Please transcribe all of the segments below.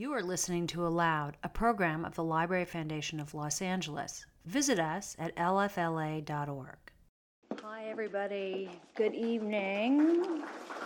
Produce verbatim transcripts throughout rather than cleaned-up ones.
You are listening to Aloud, a program of the Library Foundation of Los Angeles. Visit us at L F L A dot org. Hi, everybody. Good evening.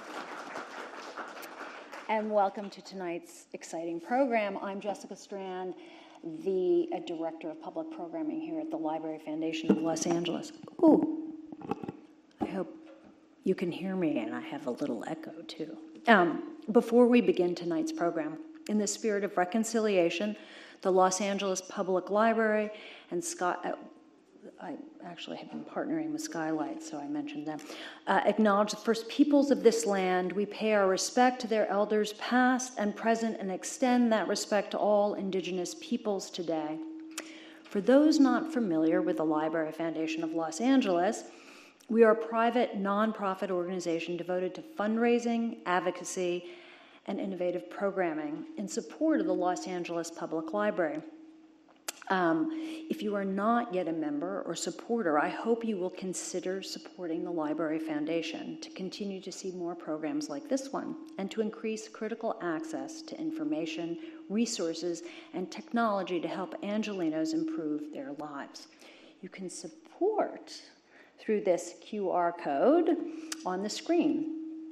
And welcome to tonight's exciting program. I'm Jessica Strand, the uh, Director of Public Programming here at the Library Foundation of Los Angeles. Ooh, I hope you can hear me, and I have a little echo, too. Um, before we begin tonight's program, in the spirit of reconciliation, the Los Angeles Public Library and Scott, uh, I actually have been partnering with Skylight, so I mentioned them, uh, acknowledge the first peoples of this land. We pay our respect to their elders past and present and extend that respect to all Indigenous peoples today. For those not familiar with the Library Foundation of Los Angeles, we are a private, nonprofit organization devoted to fundraising, advocacy, and innovative programming in support of the Los Angeles Public Library. Um, if you are not yet a member or supporter, I hope you will consider supporting the Library Foundation to continue to see more programs like this one and to increase critical access to information, resources, and technology to help Angelenos improve their lives. You can support through this Q R code on the screen.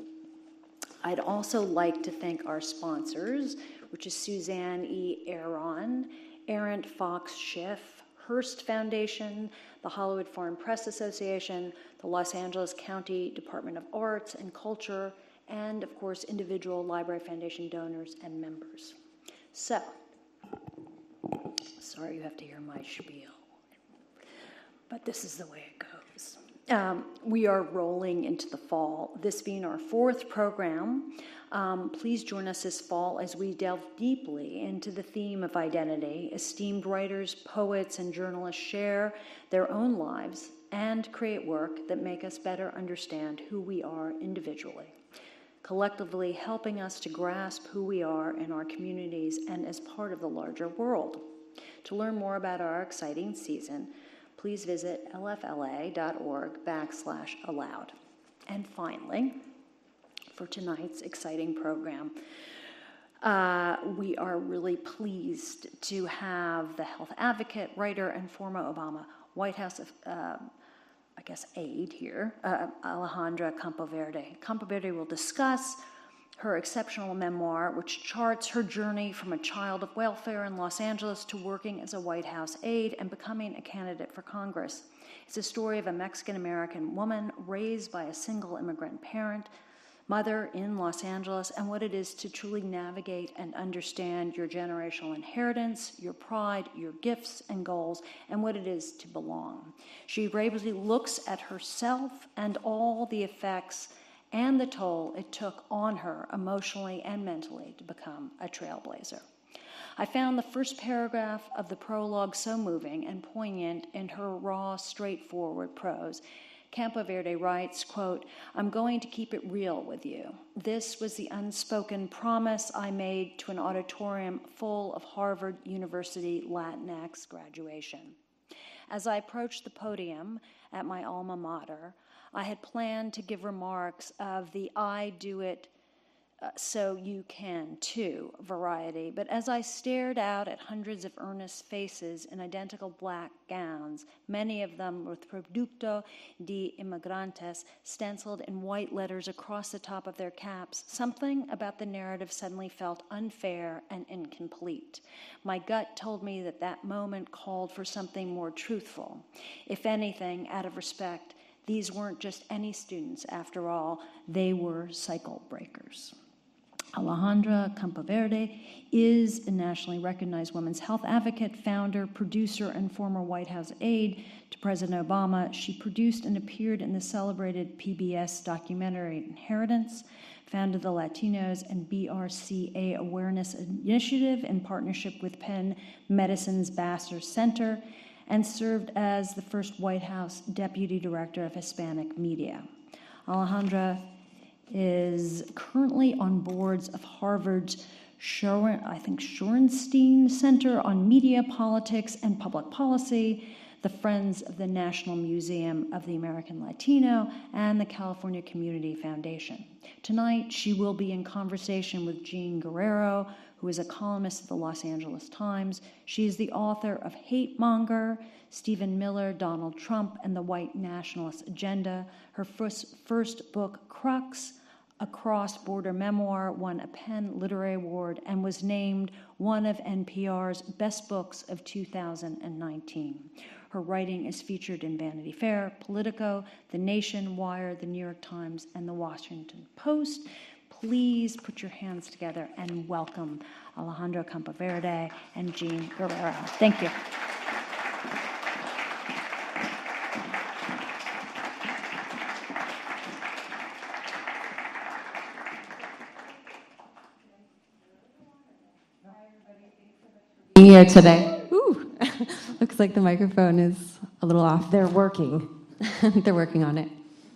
I'd also like to thank our sponsors, which is Suzanne E. Aron, Errant Fox Schiff, Hearst Foundation, the Hollywood Foreign Press Association, the Los Angeles County Department of Arts and Culture, and of course, individual Library Foundation donors and members. So, sorry you have to hear my spiel, but this is the way it goes. Um, we are rolling into the fall, this being our fourth program. Um, please join us this fall as we delve deeply into the theme of identity. Esteemed writers, poets, and journalists share their own lives and create work that make us better understand who we are individually, collectively helping us to grasp who we are in our communities and as part of the larger world. To learn more about our exciting season, please visit L F L A dot org backslash aloud. And finally, for tonight's exciting program, uh, we are really pleased to have the health advocate, writer, and former Obama White House, uh, I guess, aide here, uh, Alejandra Campoverde. Campoverde will discuss her exceptional memoir, which charts her journey from a child of welfare in Los Angeles to working as a White House aide and becoming a candidate for Congress. It's a story of a Mexican-American woman raised by a single immigrant parent, mother in Los Angeles, and what it is to truly navigate and understand your generational inheritance, your pride, your gifts and goals, and what it is to belong. She bravely looks at herself and all the effects and the toll it took on her emotionally and mentally to become a trailblazer. I found the first paragraph of the prologue so moving and poignant in her raw, straightforward prose. Campoverde writes, quote, "I'm going to keep it real with you. This was the unspoken promise I made to an auditorium full of Harvard University Latinx graduation. As I approached the podium at my alma mater, I had planned to give remarks of the I do it uh, so you can too variety, but as I stared out at hundreds of earnest faces in identical black gowns, many of them with Producto de Inmigrantes stenciled in white letters across the top of their caps, something about the narrative suddenly felt unfair and incomplete. My gut told me that that moment called for something more truthful. If anything, out of respect, these weren't just any students, after all, they were cycle breakers." Alejandra Campoverde is a nationally recognized women's health advocate, founder, producer, and former White House aide to President Obama. She produced and appeared in the celebrated P B S documentary Inheritance, founded the Latinos and B R C A Awareness Initiative in partnership with Penn Medicine's Bassler Center, and served as the first White House Deputy Director of Hispanic Media. Alejandra is currently on boards of Harvard's Shoren, I think Shorenstein Center on Media, Politics, and Public Policy, the Friends of the National Museum of the American Latino, and the California Community Foundation. Tonight, she will be in conversation with Jean Guerrero, who is a columnist at the Los Angeles Times. She is the author of Hate Monger, Stephen Miller, Donald Trump, and the White Nationalist Agenda. Her first, first book, Crux, a cross-border memoir, won a PEN Literary Award and was named one of N P R's best books of two thousand nineteen. Her writing is featured in Vanity Fair, Politico, The Nation, Wire, The New York Times, and The Washington Post. Please put your hands together and welcome Alejandra Campoverde and Jean Guerrero. Thank you. Being here today. Ooh, looks like the microphone is a little off. They're working. They're working on it.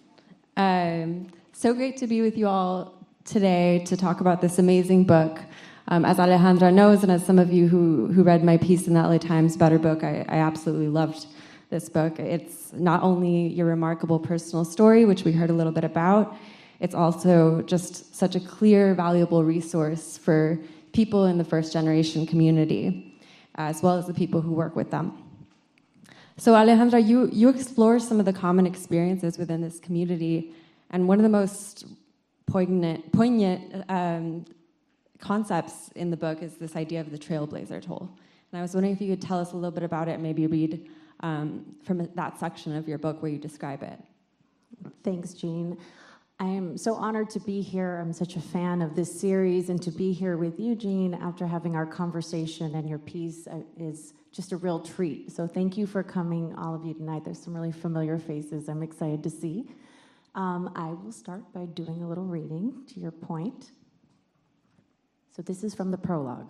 Um, so great to be with you all today to talk about this amazing book. Um, as Alejandra knows, and as some of you who, who read my piece in the L A Times Better book, I, I absolutely loved this book. It's not only your remarkable personal story, which we heard a little bit about, it's also just such a clear, valuable resource for people in the first generation community, as well as the people who work with them. So Alejandra, you, you explore some of the common experiences within this community, and one of the most poignant, poignant um, concepts in the book is this idea of the trailblazer toll. And I was wondering if you could tell us a little bit about it, and maybe read um, from that section of your book where you describe it. Thanks, Jean. I am so honored to be here. I'm such a fan of this series, and to be here with you, Jean, after having our conversation and your piece uh, is just a real treat. So thank you for coming, all of you, tonight. There's some really familiar faces I'm excited to see. Um, I will start by doing a little reading, to your point. So this is from the prologue.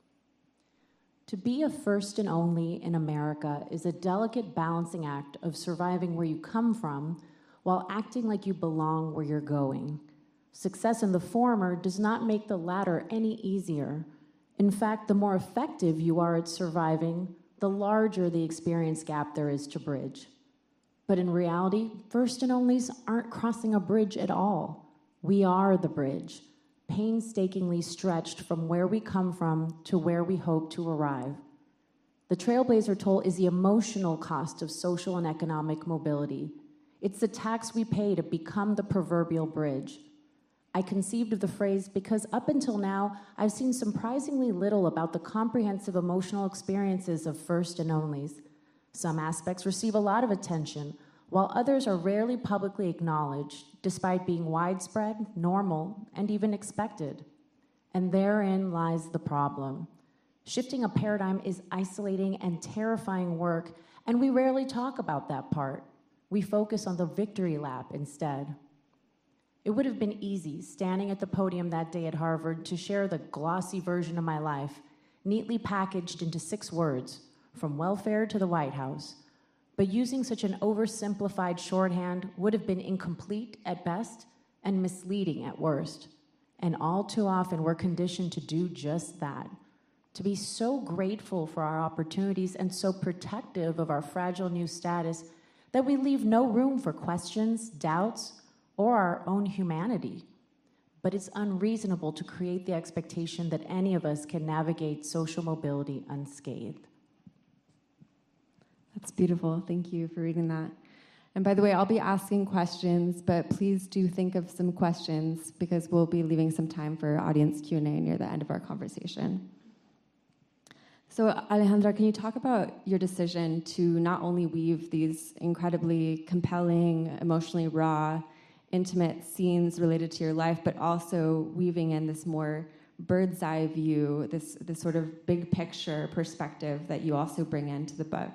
To be a first and only in America is a delicate balancing act of surviving where you come from while acting like you belong where you're going. Success in the former does not make the latter any easier. In fact, the more effective you are at surviving, the larger the experience gap there is to bridge. But in reality, first and onlys aren't crossing a bridge at all. We are the bridge, painstakingly stretched from where we come from to where we hope to arrive. The trailblazer toll is the emotional cost of social and economic mobility. It's the tax we pay to become the proverbial bridge. I conceived of the phrase because up until now, I've seen surprisingly little about the comprehensive emotional experiences of first and onlys. Some aspects receive a lot of attention, while others are rarely publicly acknowledged, despite being widespread, normal, and even expected. And therein lies the problem. Shifting a paradigm is isolating and terrifying work, and we rarely talk about that part. We focus on the victory lap instead. It would have been easy, standing at the podium that day at Harvard, to share the glossy version of my life, neatly packaged into six words, from welfare to the White House. But using such an oversimplified shorthand would have been incomplete at best and misleading at worst. And all too often, we're conditioned to do just that, to be so grateful for our opportunities and so protective of our fragile new status that we leave no room for questions, doubts, or our own humanity. But it's unreasonable to create the expectation that any of us can navigate social mobility unscathed. That's beautiful. Thank you for reading that. And by the way, I'll be asking questions, but please do think of some questions because we'll be leaving some time for audience Q and A near the end of our conversation. So Alejandra, can you talk about your decision to not only weave these incredibly compelling, emotionally raw, intimate scenes related to your life, but also weaving in this more bird's eye view, this, this sort of big picture perspective that you also bring into the book?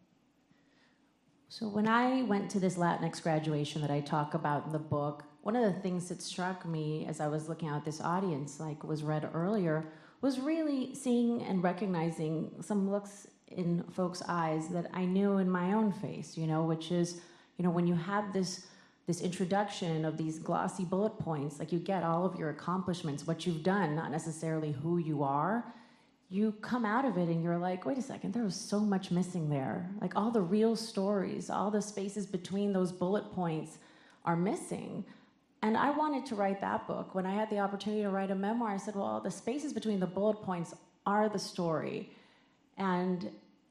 So when I went to this Latinx graduation that I talk about in the book, one of the things that struck me as I was looking at this audience, like was read earlier, was really seeing and recognizing some looks in folks' eyes that I knew in my own face, you know, which is, you know, when you have this this introduction of these glossy bullet points, like you get all of your accomplishments, what you've done, not necessarily who you are, you come out of it and you're like, wait a second, there was so much missing there. Like all the real stories, all the spaces between those bullet points are missing. And I wanted to write that book. When I had the opportunity to write a memoir, I said, well, the spaces between the bullet points are the story. And,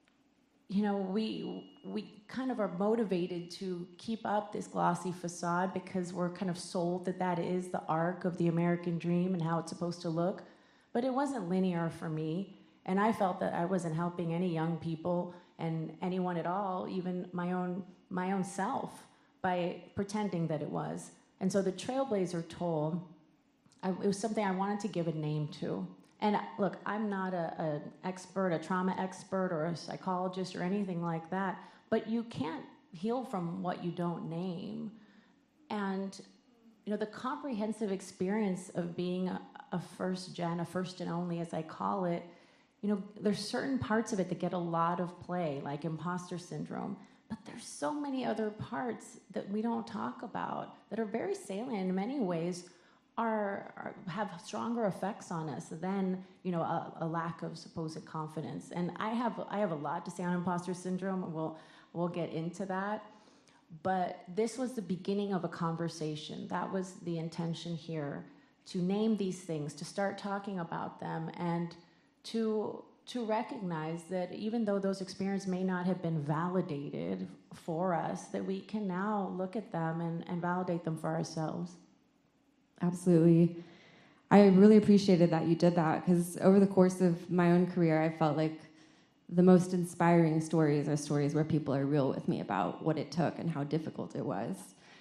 you know, we we kind of are motivated to keep up this glossy facade because we're kind of sold that that is the arc of the American dream and how it's supposed to look. But it wasn't linear for me. And I felt that I wasn't helping any young people and anyone at all, even my own my own self, by pretending that it was. And so the Trailblazer told, I, it was something I wanted to give a name to. And look, I'm not an expert, a trauma expert or a psychologist or anything like that, but you can't heal from what you don't name. And, you know, the comprehensive experience of being a, a first gen, a first and only, as I call it, you know, there's certain parts of it that get a lot of play, like imposter syndrome. But there's so many other parts that we don't talk about that are very salient in many ways, are, are have stronger effects on us than, you know, a, a lack of supposed confidence. And I have I have a lot to say on imposter syndrome. We'll we'll get into that. But this was the beginning of a conversation. That was the intention here, to name these things, to start talking about them, and to to recognize that even though those experiences may not have been validated for us, that we can now look at them and, and validate them for ourselves. Absolutely. I really appreciated that you did that, because over the course of my own career, I felt like the most inspiring stories are stories where people are real with me about what it took and how difficult it was.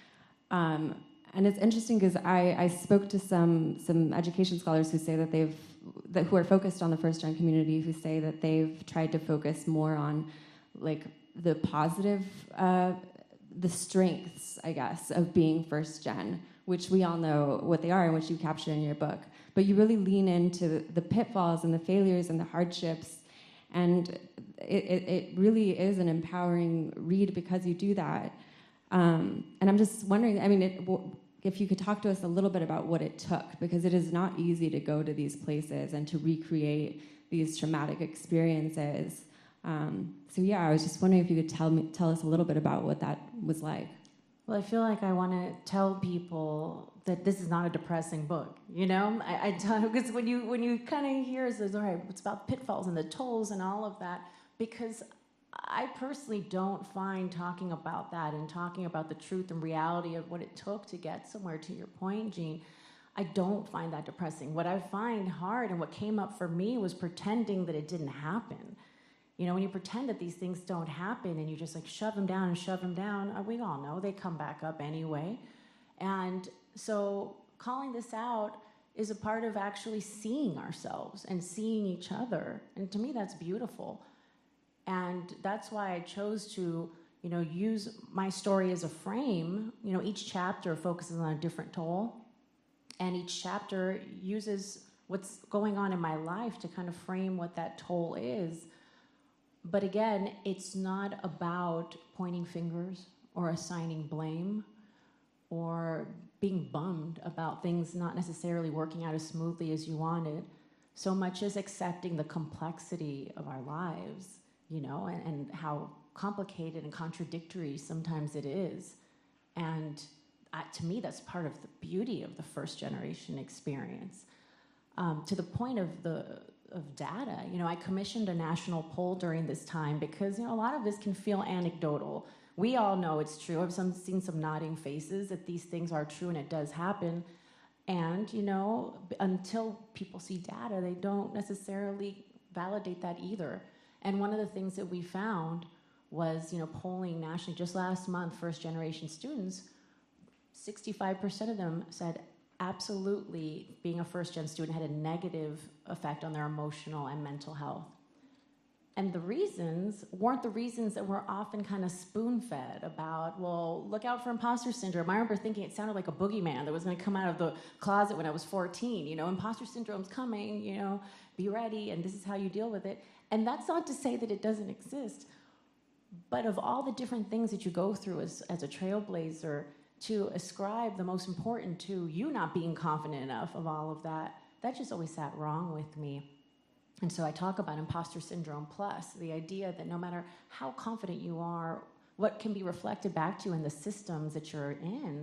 Um, and it's interesting because I, I spoke to some some education scholars who say that they've that who are focused on the first gen community, who say that they've tried to focus more on like the positive, uh, the strengths, I guess, of being first gen, which we all know what they are and which you capture in your book. But you really lean into the pitfalls and the failures and the hardships, and it, it, it really is an empowering read because you do that. Um, and I'm just wondering, I mean, it, if you could talk to us a little bit about what it took, because it is not easy to go to these places and to recreate these traumatic experiences. Um, so yeah, I was just wondering if you could tell me, tell us a little bit about what that was like. Well, I feel like I want to tell people that this is not a depressing book. You know, I, I tell because when you when you kind of hear it says, all right, it's about pitfalls and the tolls and all of that, because I personally don't find talking about that and talking about the truth and reality of what it took to get somewhere, to your point, Jean, I don't find that depressing. What I find hard and what came up for me was pretending that it didn't happen. You know, when you pretend that these things don't happen and you just like shove them down and shove them down, we all know they come back up anyway. And so calling this out is a part of actually seeing ourselves and seeing each other. And to me, that's beautiful. And that's why I chose to, you know, use my story as a frame. You know, each chapter focuses on a different toll, and each chapter uses what's going on in my life to kind of frame what that toll is. But again, it's not about pointing fingers or assigning blame or being bummed about things not necessarily working out as smoothly as you wanted, so much as accepting the complexity of our lives. You know, and, and how complicated and contradictory sometimes it is. And uh, to me, that's part of the beauty of the first generation experience. Um, to the point of the of data, you know, I commissioned a national poll during this time because, you know, a lot of this can feel anecdotal. We all know it's true. I've some, seen some nodding faces that these things are true and it does happen. And, you know, until people see data, they don't necessarily validate that either. And one of the things that we found was, you know, polling nationally just last month, first generation students, sixty-five percent of them said absolutely being a first gen student had a negative effect on their emotional and mental health. And the reasons weren't the reasons that we're often kind of spoon-fed about, well, look out for imposter syndrome. I remember thinking it sounded like a boogeyman that was going to come out of the closet when I was fourteen. You know, imposter syndrome's coming, you know, be ready, and this is how you deal with it. And that's not to say that it doesn't exist, but of all the different things that you go through as, as a trailblazer, to ascribe the most important to you not being confident enough of all of that, that just always sat wrong with me. And so I talk about imposter syndrome plus, the idea that no matter how confident you are, what can be reflected back to you in the systems that you're in,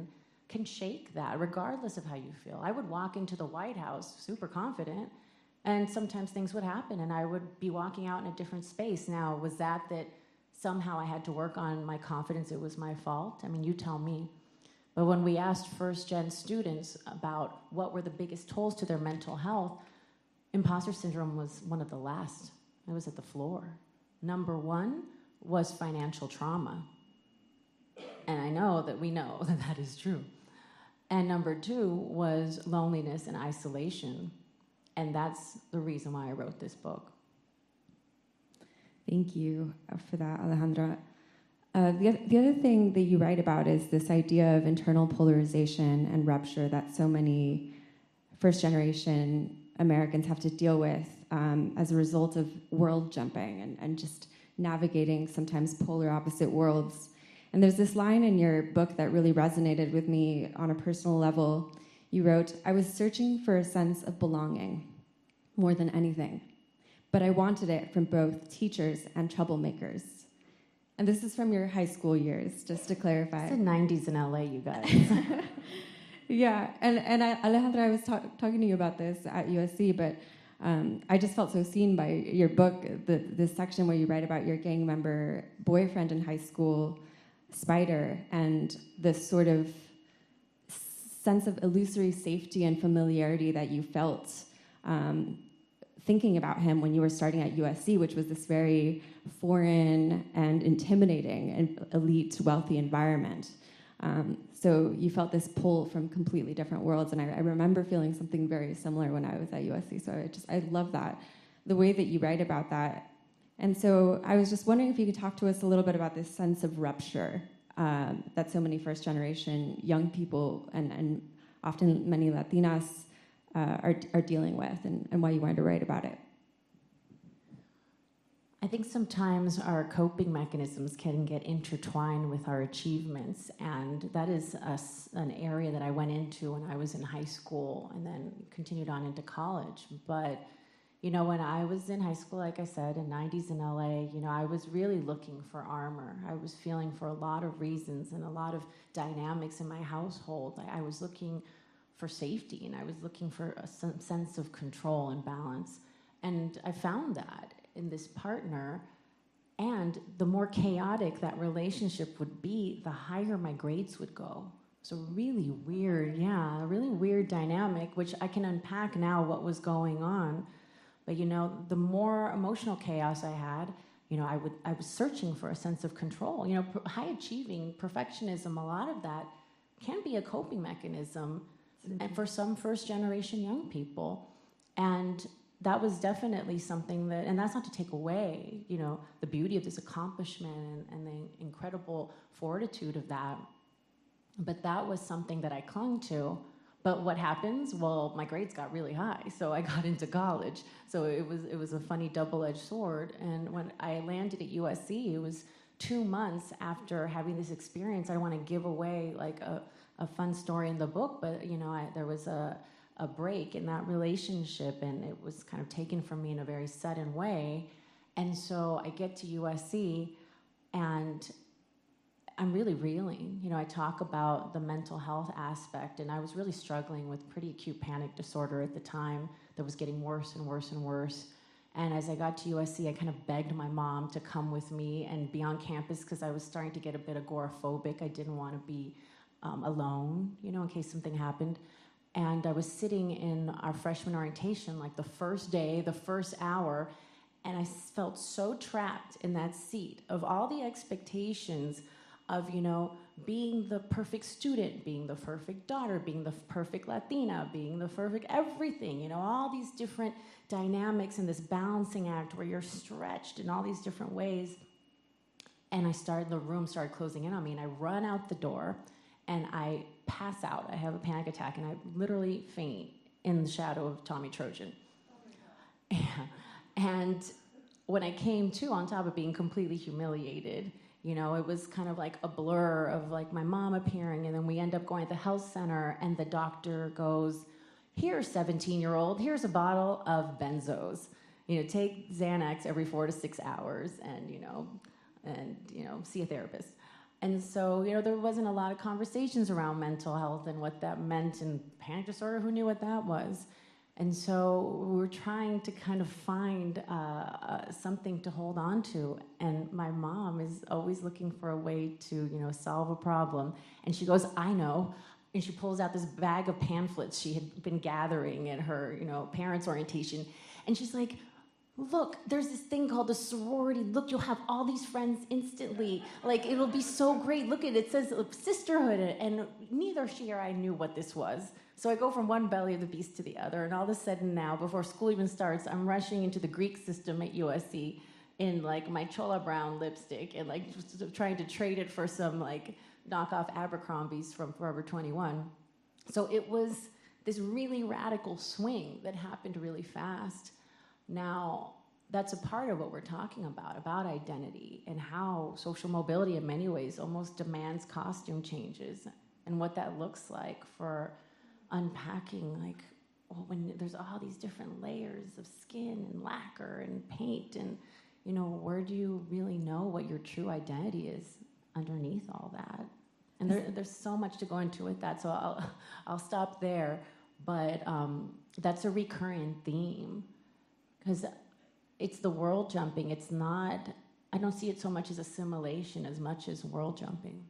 can shake that regardless of how you feel. I would walk into the White House super confident, and sometimes things would happen and I would be walking out in a different space. Now, was that that somehow I had to work on my confidence, it was my fault? I mean, you tell me. But when we asked first-gen students about what were the biggest tolls to their mental health, imposter syndrome was one of the last. It was at the floor. Number one was financial trauma. And I know that we know that that is true. And number two was loneliness and isolation. And that's the reason why I wrote this book. Thank you for that, Alejandra. Uh, the, the other thing that you write about is this idea of internal polarization and rupture that so many first-generation Americans have to deal with um, as a result of world jumping and, and just navigating sometimes polar opposite worlds. And there's this line in your book that really resonated with me on a personal level. You wrote, "I was searching for a sense of belonging more than anything, but I wanted it from both teachers and troublemakers." And this is from your high school years, just to clarify. It's the nineties in L A, you guys. Yeah, and, and I, Alejandra, I was ta- talking to you about this at U S C, but um, I just felt so seen by your book, the this section where you write about your gang member boyfriend in high school, Spider, and this sort of sense of illusory safety and familiarity that you felt um, thinking about him when you were starting at U S C, which was this very foreign and intimidating and elite, wealthy environment. Um, so you felt this pull from completely different worlds, and I, I remember feeling something very similar when I was at U S C. So I just I love that, the way that you write about that. And so I was just wondering if you could talk to us a little bit about this sense of rupture um, that so many first-generation young people and, and often many Latinas uh, are are dealing with, and, and why you wanted to write about it. I think sometimes our coping mechanisms can get intertwined with our achievements, and that is a, an area that I went into when I was in high school and then continued on into college. But, you know, when I was in high school, like I said, in nineties in L A, you know, I was really looking for armor. I was feeling for a lot of reasons and a lot of dynamics in my household. I, I was looking for safety, and I was looking for a sense of control and balance. And I found that in this partner, and the more chaotic that relationship would be, the higher my grades would go. So really weird, yeah, a really weird dynamic, which I can unpack now what was going on. But you know, the more emotional chaos I had, you know, I would I was searching for a sense of control. You know, high achieving, perfectionism, a lot of that can be a coping mechanism, and for some first generation young people. And that was definitely something that, and that's not to take away, you know, the beauty of this accomplishment and, and the incredible fortitude of that. But that was something that I clung to. But what happens? Well, my grades got really high, so I got into college. So it was it was a funny double-edged sword. And when I landed at U S C, it was two months after having this experience. I don't want to give away like a, a fun story in the book, but you know, I, there was a a break in that relationship, and it was kind of taken from me in a very sudden way. And so I get to U S C, and I'm really reeling. You know, I talk about the mental health aspect, and I was really struggling with pretty acute panic disorder at the time that was getting worse and worse and worse. And as I got to U S C, I kind of begged my mom to come with me and be on campus because I was starting to get a bit agoraphobic. I didn't want to be um, alone, you know, in case something happened. And I was sitting in our freshman orientation, like the first day, the first hour, and I felt so trapped in that seat of all the expectations of, you know, being the perfect student, being the perfect daughter, being the perfect Latina, being the perfect everything, you know, all these different dynamics in this balancing act where you're stretched in all these different ways. And I started, the room started closing in on me, and I run out the door, and I pass out. I have a panic attack, and I literally faint in the shadow of Tommy Trojan. Yeah. And when I came to, on top of being completely humiliated, you know, it was kind of like a blur of like my mom appearing, and then we end up going to the health center, and the doctor goes, "Here, seventeen-year-old, here's a bottle of benzos. You know, take Xanax every four to six hours, and you know, and you know, see a therapist." And so, you know, there wasn't a lot of conversations around mental health and what that meant, and panic disorder, who knew what that was? And so we were trying to kind of find uh, uh, something to hold on to. And my mom is always looking for a way to, you know, solve a problem. And she goes, I know. And she pulls out this bag of pamphlets she had been gathering at her, you know, parents' orientation. And she's like, look, there's this thing called a sorority. Look, you'll have all these friends instantly. Like, it'll be so great. Look at it. It says sisterhood. And neither she or I knew what this was. So I go from one belly of the beast to the other. And all of a sudden now, before school even starts, I'm rushing into the Greek system at U S C in, like, my Chola Brown lipstick and, like, just trying to trade it for some, like, knockoff Abercrombies from Forever twenty-one. So it was this really radical swing that happened really fast. Now, that's a part of what we're talking about, about identity and how social mobility in many ways almost demands costume changes and what that looks like for unpacking, like, well, when there's all these different layers of skin and lacquer and paint and, you know, where do you really know what your true identity is underneath all that? And there, there's so much to go into with that, so I'll, I'll stop there. But um, that's a recurring theme. Because it's the world jumping. It's not, I don't see it so much as assimilation as much as world jumping.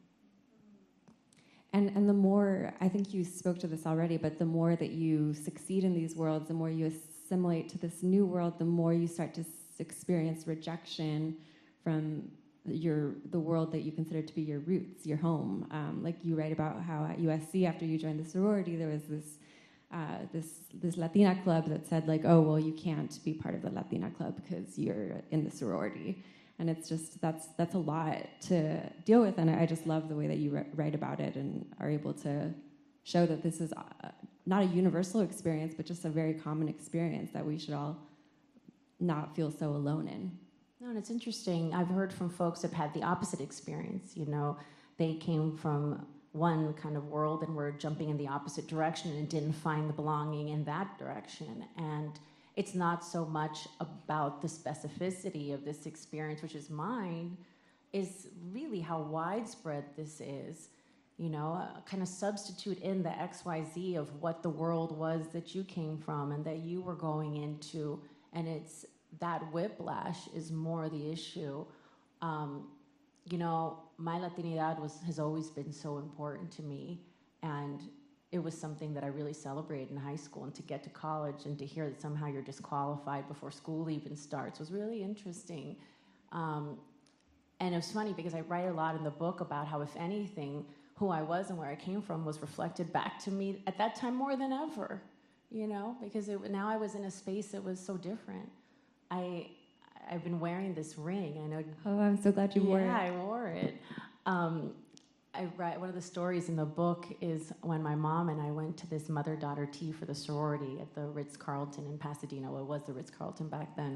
And and the more, I think you spoke to this already, but the more that you succeed in these worlds, the more you assimilate to this new world, the more you start to experience rejection from your the world that you consider to be your roots, your home. Um, like you write about how at U S C, after you joined the sorority, there was this Uh, this this Latina club that said, like, oh, well, you can't be part of the Latina club because you're in the sorority. And it's just, that's that's a lot to deal with. And I just love the way that you write about it and are able to show that this is uh, not a universal experience, but just a very common experience that we should all not feel so alone in. No, and it's interesting. I've heard from folks that have had the opposite experience. You know, they came from one kind of world and were jumping in the opposite direction and didn't find the belonging in that direction. And it's not so much about the specificity of this experience, which is mine, is really how widespread this is. You know, uh, kind of substitute in the X Y Z of what the world was that you came from and that you were going into. And it's that whiplash is more the issue. Um, you know, my Latinidad was, has always been so important to me, and it was something that I really celebrated in high school, and to get to college and to hear that somehow you're disqualified before school even starts was really interesting. Um, and it was funny because I write a lot in the book about how, if anything, who I was and where I came from was reflected back to me at that time more than ever, you know, because it, now I was in a space that was so different. I... I've been wearing this ring. I know. Oh, I'm so glad you wore yeah, it. Yeah, I wore it. Um, I write, one of the stories in the book is when my mom and I went to this mother-daughter tea for the sorority at the Ritz-Carlton in Pasadena. Well, it was the Ritz-Carlton back then.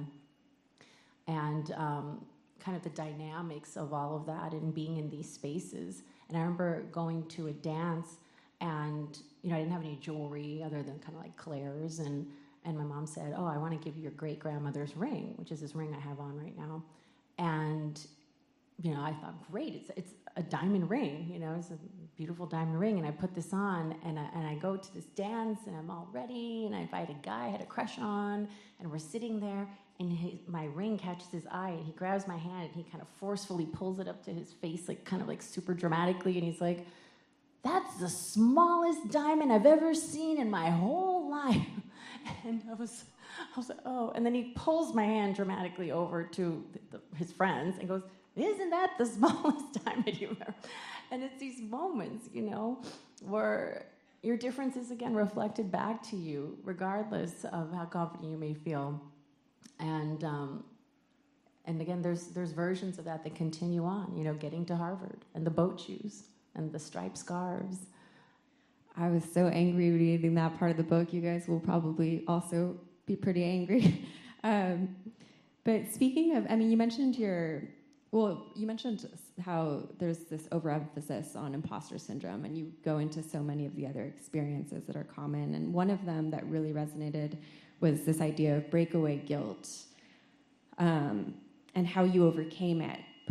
And um, kind of the dynamics of all of that and being in these spaces. And I remember going to a dance, and you know, I didn't have any jewelry other than kind of like Claire's, and And my mom said, oh, I want to give you your great-grandmother's ring, which is this ring I have on right now. And, you know, I thought, great, it's it's a diamond ring, you know, it's a beautiful diamond ring. And I put this on, and I, and I go to this dance, and I'm all ready, and I invite a guy I had a crush on, and we're sitting there, and his, my ring catches his eye, and he grabs my hand, and he kind of forcefully pulls it up to his face, like kind of like super dramatically, and he's like, that's the smallest diamond I've ever seen in my whole life. And I was, I was like, oh. And then he pulls my hand dramatically over to the, the, his friends and goes, isn't that the smallest diamond you've ever? And it's these moments, you know, where your difference is, again, reflected back to you, regardless of how confident you may feel. And um, and again, there's there's versions of that that continue on, you know, getting to Harvard and the boat shoes and the striped scarves. I was so angry reading that part of the book. You guys will probably also be pretty angry. um, but speaking of, I mean, you mentioned your, well, you mentioned how there's this overemphasis on imposter syndrome, and you go into so many of the other experiences that are common. And one of them that really resonated was this idea of breakaway guilt, um, and how you overcame it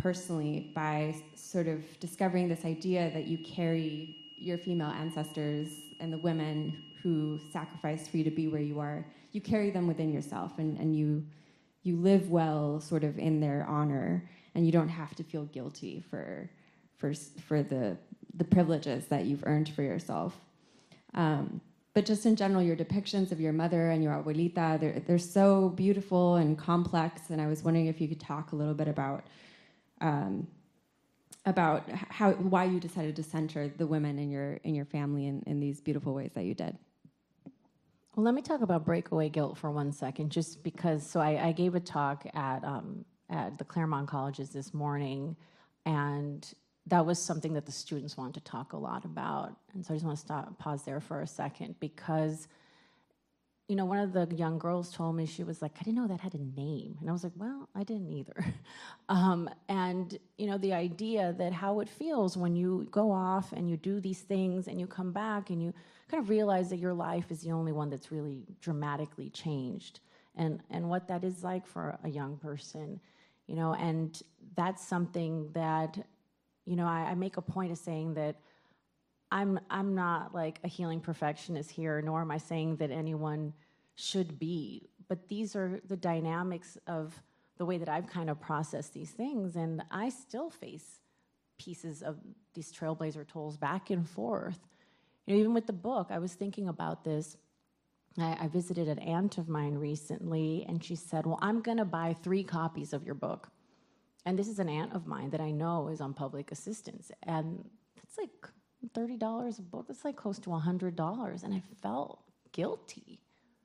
personally by sort of discovering this idea that you carry your female ancestors and the women who sacrificed for you to be where you are. You carry them within yourself, and, and you you live well sort of in their honor, and you don't have to feel guilty for for for the the privileges that you've earned for yourself. Um, but just in general, your depictions of your mother and your abuelita, they're, they're so beautiful and complex, and I was wondering if you could talk a little bit about um, about how why you decided to center the women in your in your family in, in these beautiful ways that you did. Well, let me talk about breakaway guilt for one second, just because. So I, I gave a talk at um, at the Claremont Colleges this morning, and that was something that the students wanted to talk a lot about. And so I just want to stop, pause there for a second, because, you know, one of the young girls told me, she was like, I didn't know that had a name. And I was like, well, I didn't either. um, and, you know, the idea that how it feels when you go off and you do these things and you come back and you kind of realize that your life is the only one that's really dramatically changed, and, and what that is like for a young person, you know, and that's something that, you know, I, I make a point of saying that I'm I'm not like a healing perfectionist here, nor am I saying that anyone should be. But these are the dynamics of the way that I've kind of processed these things, and I still face pieces of these trailblazer tolls back and forth. You know, even with the book, I was thinking about this. I, I visited an aunt of mine recently, and she said, well, I'm going to buy three copies of your book. And this is an aunt of mine that I know is on public assistance. And it's like thirty dollars a book. It's like close to one hundred dollars. And I felt guilty,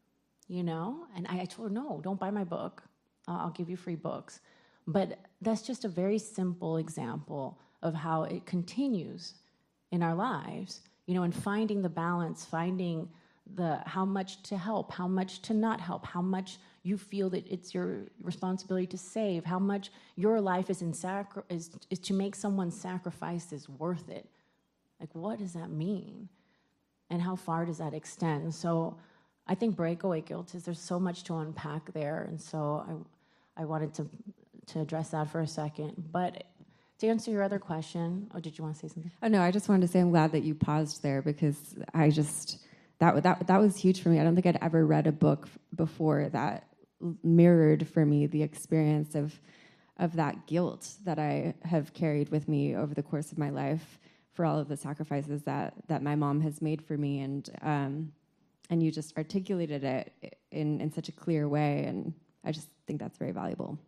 you know? And I, I told her, no, don't buy my book. Uh, I'll give you free books. But that's just a very simple example of how it continues in our lives, you know, and finding the balance, finding the how much to help, how much to not help, how much you feel that it's your responsibility to save, how much your life is in sacri- is, is to make someone's sacrifices worth it. Like, what does that mean? And how far does that extend? So I think breakaway guilt is, there's so much to unpack there. And so I I wanted to to address that for a second. But to answer your other question, oh, did you want to say something? Oh, no, I just wanted to say I'm glad that you paused there, because I just, that that that was huge for me. I don't think I'd ever read a book before that mirrored for me the experience of of that guilt that I have carried with me over the course of my life for all of the sacrifices that that my mom has made for me, and um, and you just articulated it in in such a clear way, and I just think that's very valuable.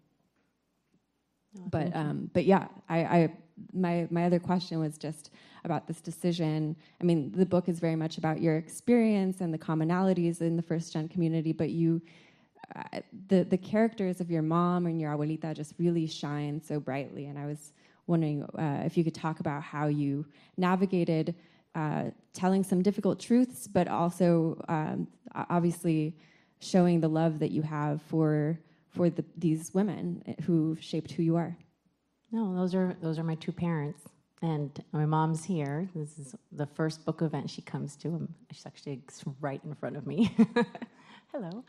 Oh, but um, but yeah, I, I my my other question was just about this decision. I mean, the book is very much about your experience and the commonalities in the first gen community, but you. Uh, the the characters of your mom and your abuelita just really shine so brightly, and I was wondering uh, if you could talk about how you navigated uh, telling some difficult truths, but also um, obviously showing the love that you have for for the, these women who shaped who you are. No, those are those are my two parents, and my mom's here. This is the first book event she comes to. She's actually right in front of me. Hello.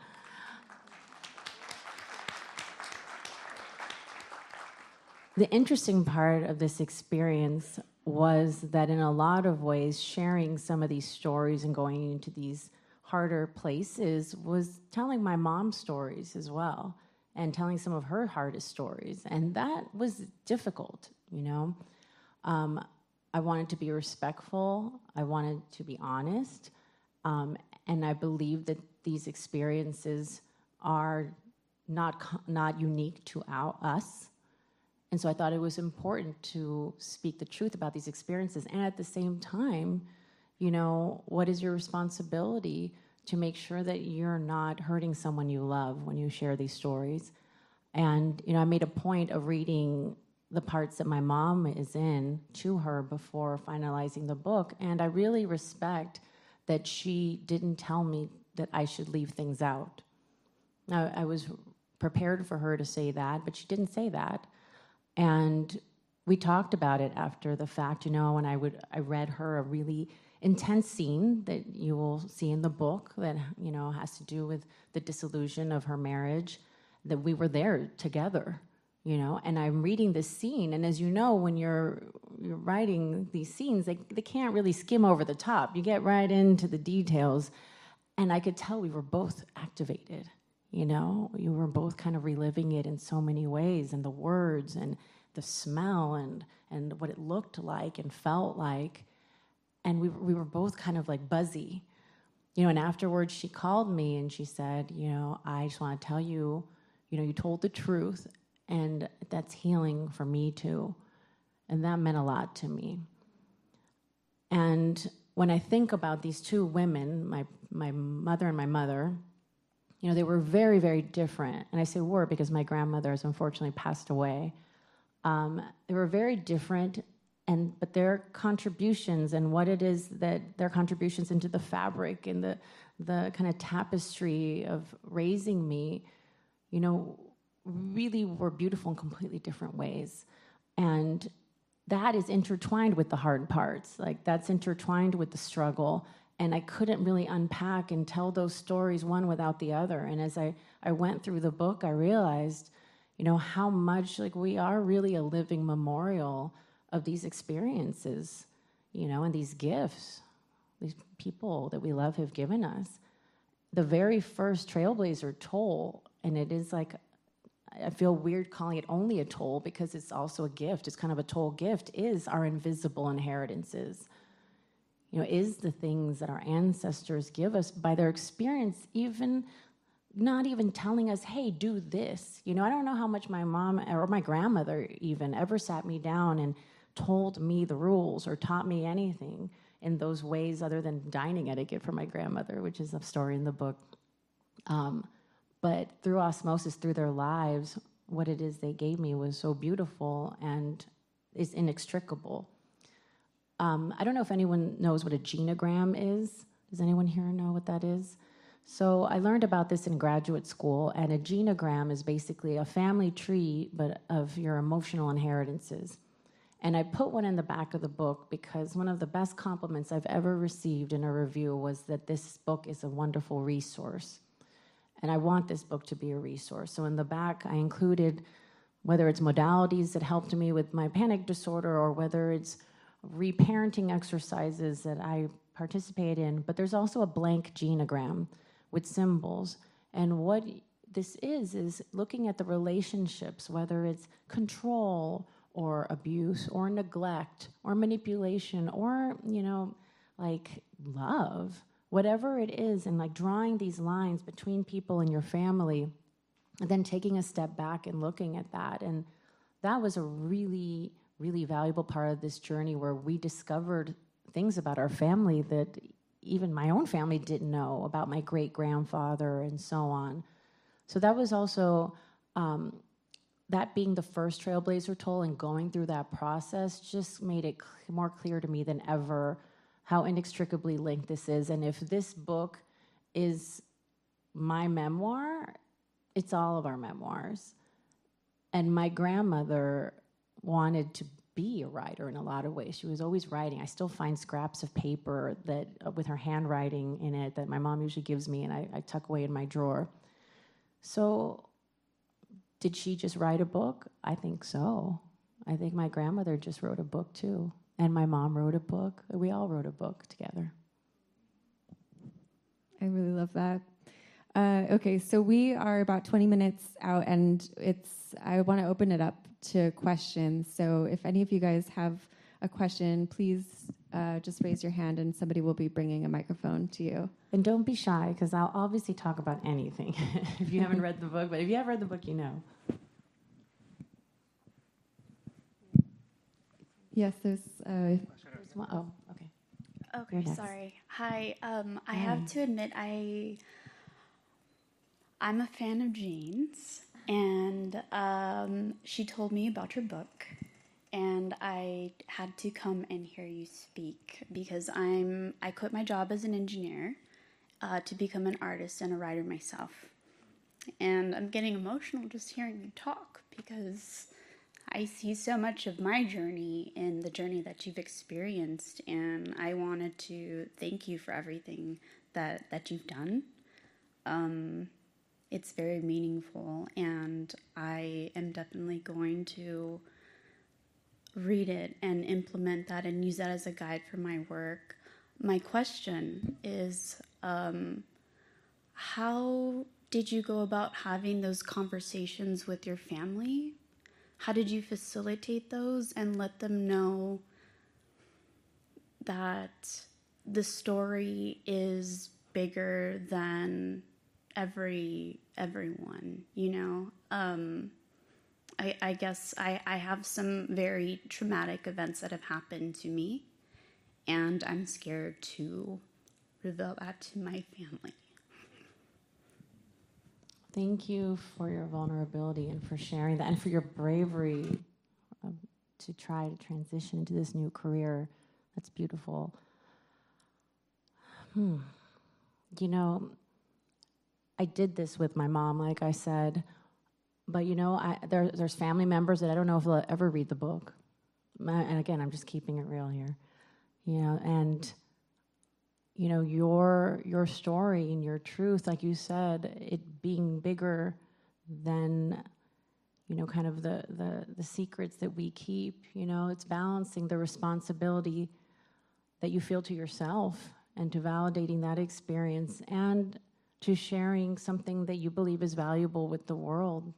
The interesting part of this experience was that in a lot of ways, sharing some of these stories and going into these harder places was telling my mom's stories as well, and telling some of her hardest stories. And that was difficult, you know. Um, I wanted to be respectful. I wanted to be honest. Um, and I believe that these experiences are not, not unique to our, us. And so I thought it was important to speak the truth about these experiences. And at the same time, you know, what is your responsibility to make sure that you're not hurting someone you love when you share these stories? And, you know, I made a point of reading the parts that my mom is in to her before finalizing the book. And I really respect that she didn't tell me that I should leave things out. Now, I was prepared for her to say that, but she didn't say that. And we talked about it after the fact, you know, and I would I read her a really intense scene that you will see in the book that, you know, has to do with the dissolution of her marriage, that we were there together, you know, and I'm reading this scene. And as you know, when you're you're writing these scenes, they, they can't really skim over the top. You get right into the details. And I could tell we were both activated, you know? You were both kind of reliving it in so many ways, and the words and the smell and, and what it looked like and felt like. And we, we were both kind of like buzzy. You know, and afterwards she called me and she said, you know, I just want to tell you, you know, you told the truth, and that's healing for me too. And that meant a lot to me. And when I think about these two women, my my mother and my mother, you know, they were very, very different. And I say were because my grandmother has unfortunately passed away. Um, they were very different, and but their contributions and what it is that their contributions into the fabric and the the kind of tapestry of raising me, you know, really were beautiful in completely different ways. And that is intertwined with the hard parts. Like, that's intertwined with the struggle. And I couldn't really unpack and tell those stories one without the other. And as I, I went through the book, I realized, you know, how much, like, we are really a living memorial of these experiences, you know, and these gifts these people that we love have given us. The very first Trailblazer toll, and it is like, I feel weird calling it only a toll because it's also a gift. It's kind of a toll gift, is our invisible inheritances. You know, is the things that our ancestors give us by their experience, even not even telling us, hey, do this. You know, I don't know how much my mom or my grandmother even ever sat me down and told me the rules or taught me anything in those ways other than dining etiquette for my grandmother, which is a story in the book. Um, But through osmosis, through their lives, what it is they gave me was so beautiful and is inextricable. Um, I don't know if anyone knows what a genogram is. Does anyone here know what that is? So I learned about this in graduate school, and a genogram is basically a family tree, but of your emotional inheritances. And I put one in the back of the book because one of the best compliments I've ever received in a review was that this book is a wonderful resource. And I want this book to be a resource. So in the back, I included whether it's modalities that helped me with my panic disorder or whether it's reparenting exercises that I participate in. But there's also a blank genogram with symbols. And what this is, is looking at the relationships, whether it's control or abuse or neglect or manipulation or, you know, like love. Whatever it is, and like drawing these lines between people in your family, and then taking a step back and looking at that. And that was a really, really valuable part of this journey where we discovered things about our family that even my own family didn't know about my great-grandfather and so on. So that was also, um, that being the first Trailblazer toll and going through that process just made it cl- more clear to me than ever how inextricably linked this is. And if this book is my memoir, it's all of our memoirs. And my grandmother wanted to be a writer in a lot of ways. She was always writing. I still find scraps of paper that uh, with her handwriting in it that my mom usually gives me and I, I tuck away in my drawer. So did she just write a book? I think so. I think my grandmother just wrote a book too. And my mom wrote a book. We all wrote a book together. I really love that. Uh, okay, so we are about twenty minutes out, and it's. I want to open it up to questions. So if any of you guys have a question, please uh, just raise your hand, and somebody will be bringing a microphone to you. And don't be shy, because I'll obviously talk about anything if you haven't read the book. But if you have read the book, you know. Yes, there's. Uh, There's one. Oh, okay. Okay, You're next. sorry. Hi. Um, I Hi. have to admit, I I'm a fan of Jane's, and um, she told me about your book, and I had to come and hear you speak because I'm I quit my job as an engineer uh, to become an artist and a writer myself, and I'm getting emotional just hearing you talk because I see so much of my journey in the journey that you've experienced, and I wanted to thank you for everything that, that you've done. Um, it's very meaningful, and I am definitely going to read it and implement that and use that as a guide for my work. My question is, um, how did you go about having those conversations with your family? How did you facilitate those and let them know that the story is bigger than every everyone, you know? Um, I, I guess I, I have some very traumatic events that have happened to me, and I'm scared to reveal that to my family. Thank you for your vulnerability and for sharing that, and for your bravery um, to try to transition into this new career. That's beautiful. Hmm. You know, I did this with my mom, like I said, but you know, I, there, there's family members that I don't know if they'll ever read the book. And again, I'm just keeping it real here. You know, and you know, your your story and your truth, like you said, it being bigger than, you know, kind of the, the, the secrets that we keep, you know, it's balancing the responsibility that you feel to yourself and to validating that experience and to sharing something that you believe is valuable with the world.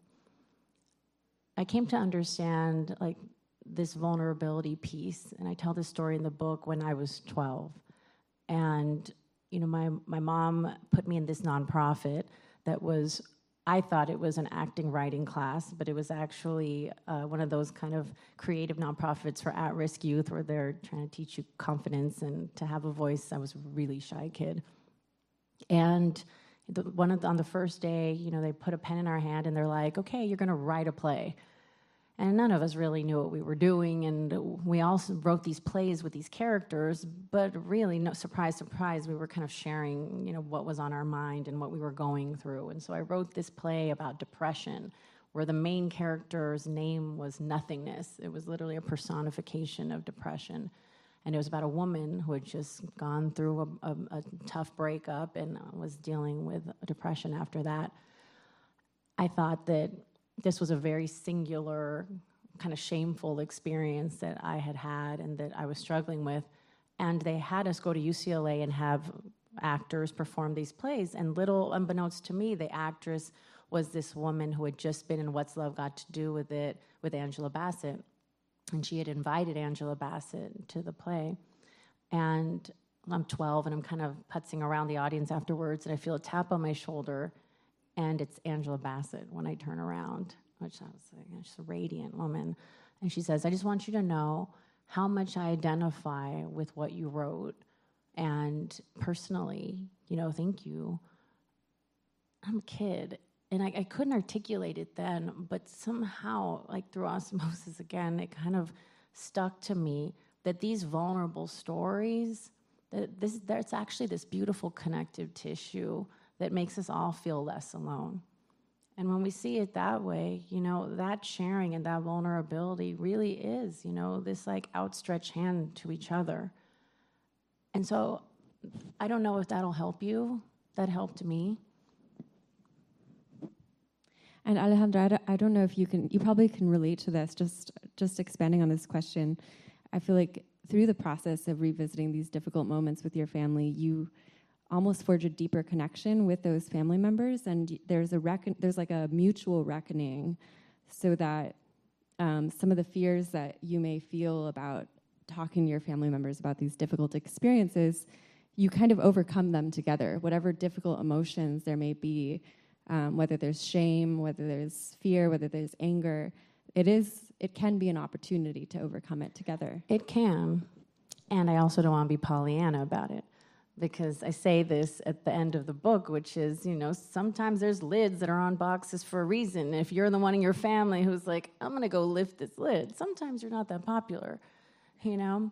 I came to understand, like, this vulnerability piece, and I tell this story in the book when I was twelve. And, you know, my, my mom put me in this nonprofit that was, I thought it was an acting writing class, but it was actually uh, one of those kind of creative nonprofits for at-risk youth where they're trying to teach you confidence and to have a voice. I was a really shy kid. And the, one of the, on the first day, you know, they put a pen in our hand and they're like, okay, you're going to write a play. And none of us really knew what we were doing, and we also wrote these plays with these characters, but really, no surprise, surprise, we were kind of sharing, you know, what was on our mind and what we were going through. And so I wrote this play about depression, where the main character's name was Nothingness. It was literally a personification of depression. And it was about a woman who had just gone through a, a, a tough breakup and was dealing with depression after that. I thought that this was a very singular, kind of shameful experience that I had had and that I was struggling with. And they had us go to U C L A and have actors perform these plays. And little unbeknownst to me, the actress was this woman who had just been in What's Love Got to Do with It with Angela Bassett. And she had invited Angela Bassett to the play. And I'm twelve, and I'm kind of putzing around the audience afterwards, and I feel a tap on my shoulder. And it's Angela Bassett when I turn around, which I was like, she's a radiant woman. And she says, I just want you to know how much I identify with what you wrote. And personally, you know, thank you. I'm a kid, and I, I couldn't articulate it then, but somehow, like through osmosis again, it kind of stuck to me that these vulnerable stories, that this, there's actually this beautiful connective tissue that makes us all feel less alone. And when we see it that way, you know, that sharing and that vulnerability really is, you know, this like outstretched hand to each other. And so I don't know if that'll help you. That helped me. And Alejandra, I don't, I don't know if you can, you probably can relate to this, just, just expanding on this question. I feel like through the process of revisiting these difficult moments with your family, you almost forge a deeper connection with those family members, and there's a reckon, there's like a mutual reckoning, so that um, some of the fears that you may feel about talking to your family members about these difficult experiences, you kind of overcome them together. Whatever difficult emotions there may be, um, whether there's shame, whether there's fear, whether there's anger, it is it can be an opportunity to overcome it together. It can, and I also don't want to be Pollyanna about it. Because I say this at the end of the book, which is, you know, sometimes there's lids that are on boxes for a reason. If you're the one in your family who's like, I'm going to go lift this lid, sometimes you're not that popular, you know?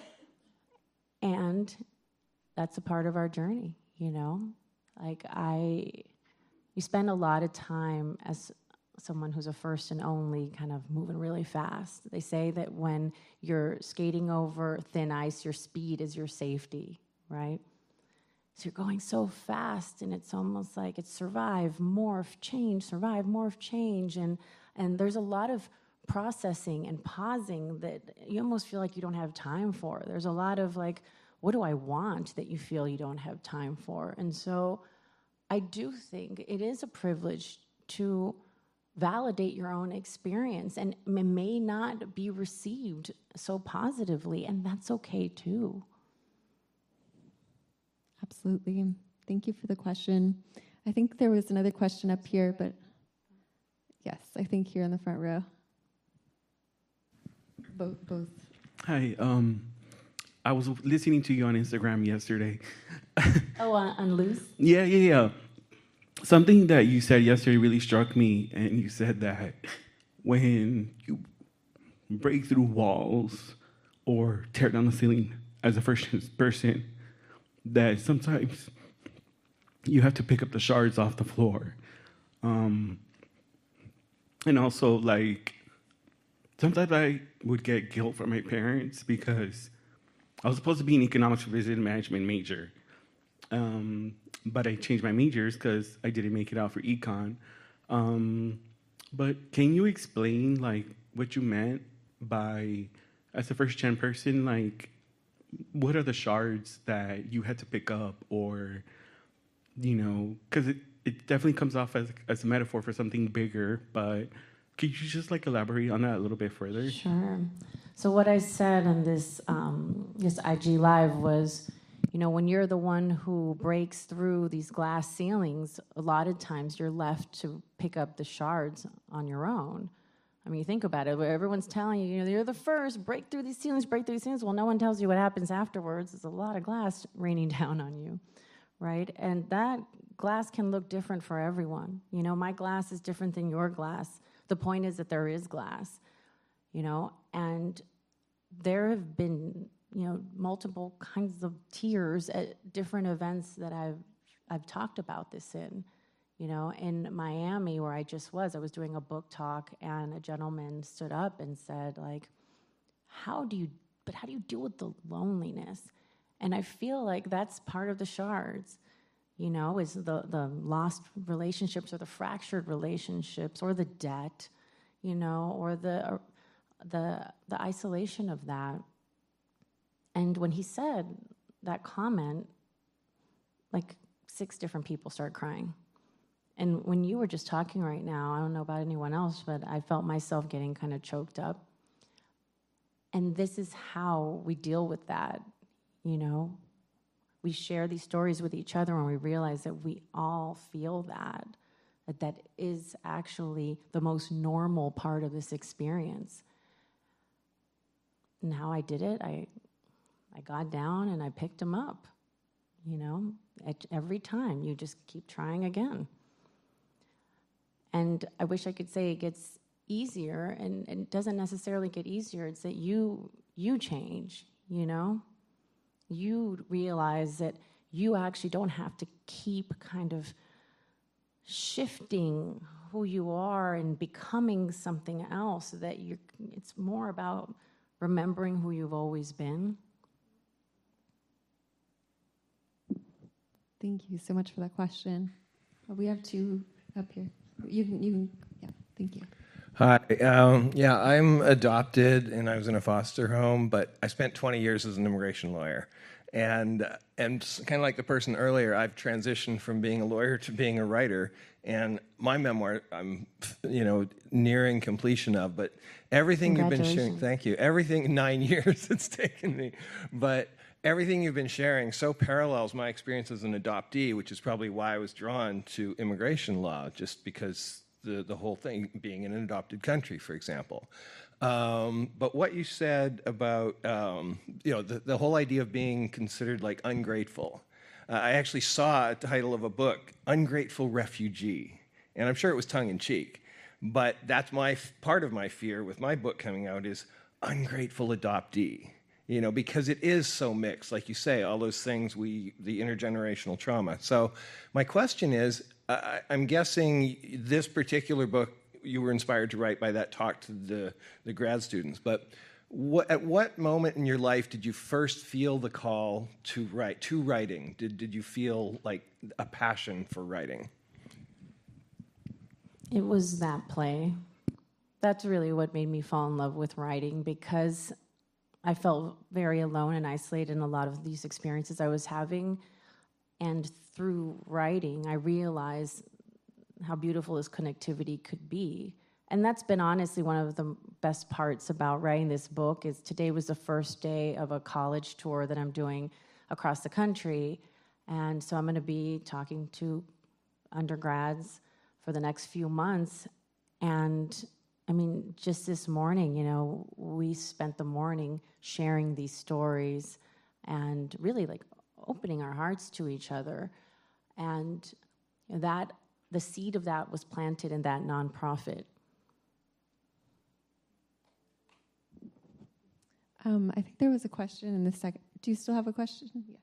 And that's a part of our journey, you know? Like, I, you spend a lot of time as someone who's a first and only kind of moving really fast. They say that when you're skating over thin ice, your speed is your safety, right? So you're going so fast, and it's almost like it's survive, morph, change, survive, morph, change. And, and there's a lot of processing and pausing that you almost feel like you don't have time for. There's a lot of like, what do I want that you feel you don't have time for? And so I do think it is a privilege to validate your own experience, and it may not be received so positively, and that's okay too. Absolutely. Thank you for the question. I think there was another question up here, but yes, I think here in the front row. Both. both. Hi. Um, I was listening to you on Instagram yesterday. Oh, uh, on Loose? Yeah, yeah, yeah. Something that you said yesterday really struck me, and you said that when you break through walls or tear down the ceiling as a first person, that sometimes you have to pick up the shards off the floor. Um, and also, like, sometimes I would get guilt from my parents because I was supposed to be an economics and business management major. Um, but I changed my majors because I didn't make it out for econ. Um, but can you explain, like, what you meant by, as a first-gen person, like, what are the shards that you had to pick up, or, you know, because it, it definitely comes off as, as a metaphor for something bigger, but could you just, like, elaborate on that a little bit further? Sure. So what I said in this, um, this I G Live was, you know, when you're the one who breaks through these glass ceilings, a lot of times you're left to pick up the shards on your own. I mean, you think about it, where everyone's telling you, you know, you're the first, break through these ceilings, break through these ceilings. Well, no one tells you what happens afterwards. There's a lot of glass raining down on you, right? And that glass can look different for everyone. You know, my glass is different than your glass. The point is that there is glass, you know, and there have been, you know, multiple kinds of tears at different events that I've I've talked about this in. You know, in Miami, where I just was, I was doing a book talk, and a gentleman stood up and said, like, how do you, but how do you deal with the loneliness? And I feel like that's part of the shards, you know, is the, the lost relationships or the fractured relationships or the debt, you know, or the, or the, the isolation of that. And when he said that comment, like six different people started crying. And when you were just talking right now, I don't know about anyone else, but I felt myself getting kind of choked up. And this is how we deal with that, you know? We share these stories with each other when we realize that we all feel that, that that is actually the most normal part of this experience. And how I did it, I, I got down and I picked him up, you know? At every time, you just keep trying again. And I wish I could say it gets easier, and, and it doesn't necessarily get easier. It's that you you change, you know? You realize that you actually don't have to keep kind of shifting who you are and becoming something else, that you it's more about remembering who you've always been. Thank you so much for that question. We have two up here. You can, you can, yeah, thank you. Hi, um, yeah, I'm adopted and I was in a foster home, but I spent twenty years as an immigration lawyer. And, and kind of like the person earlier, I've transitioned from being a lawyer to being a writer. And my memoir, I'm, you know, nearing completion of, but everything you've been sharing, thank you, everything, nine years it's taken me, but everything you've been sharing so parallels my experience as an adoptee, which is probably why I was drawn to immigration law, just because the, the whole thing being in an adopted country, for example. Um, but what you said about, um, you know, the, the whole idea of being considered like ungrateful. Uh, I actually saw a title of a book, Ungrateful Refugee, and I'm sure it was tongue-in-cheek, but that's my part of my fear with my book coming out is ungrateful adoptee. You know, because it is so mixed, like you say, all those things, we, the intergenerational trauma. So my question is, I, I'm guessing this particular book you were inspired to write by that talk to the, the grad students, but what, at what moment in your life did you first feel the call to write, to writing? Did, did you feel like a passion for writing? It was that play. That's really what made me fall in love with writing, because I felt very alone and isolated in a lot of these experiences I was having. And through writing, I realized how beautiful this connectivity could be. And that's been honestly one of the best parts about writing this book. Is today was the first day of a college tour that I'm doing across the country. And so I'm going to be talking to undergrads for the next few months. And I mean, just this morning, you know, we spent the morning sharing these stories and really like opening our hearts to each other. And that, the seed of that was planted in that nonprofit. Um, I think there was a question in the second. Do you still have a question? Yes.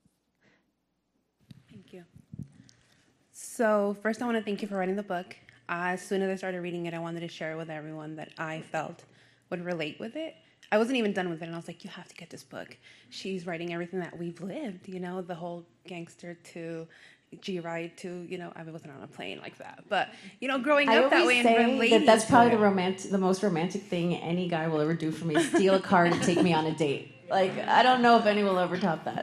Thank you. So first I want to thank you for writing the book. Uh, as soon as I started reading it, I wanted to share it with everyone that I felt would relate with it. I wasn't even done with it, and I was like, you have to get this book. She's writing everything that we've lived, you know, the whole gangster to G-Ride to, you know, I wasn't on a plane like that. But, you know, growing I up that way always and say relating that that's to probably it. the romantic, the most romantic thing any guy will ever do for me, steal a car to take me on a date. Like, I don't know if any will ever top that.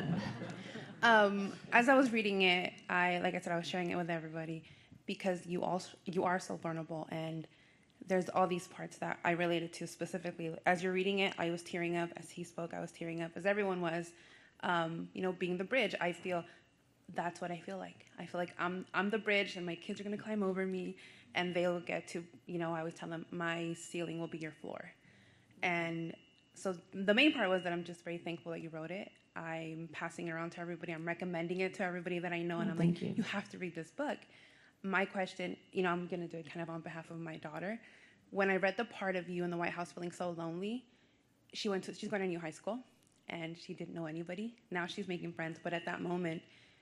Um, as I was reading it, I, like I said, I was sharing it with everybody because you also, you are so vulnerable, and there's all these parts that I related to specifically. As you're reading it, I was tearing up. As he spoke, I was tearing up. As everyone was, um, you know, being the bridge, I feel that's what I feel like. I feel like I'm I'm the bridge, and my kids are gonna climb over me, and they'll get to, you know, I always tell them my ceiling will be your floor. And so the main part was that I'm just very thankful that you wrote it. I'm passing it around to everybody. I'm recommending it to everybody that I know, and Oh, I'm thank like, you. you have to read this book. My question, you know, I'm going to do it kind of on behalf of my daughter. When I read the part of you in the White House feeling so lonely, she went to, she's going to new high school, and she didn't know anybody. Now she's making friends, but at that moment,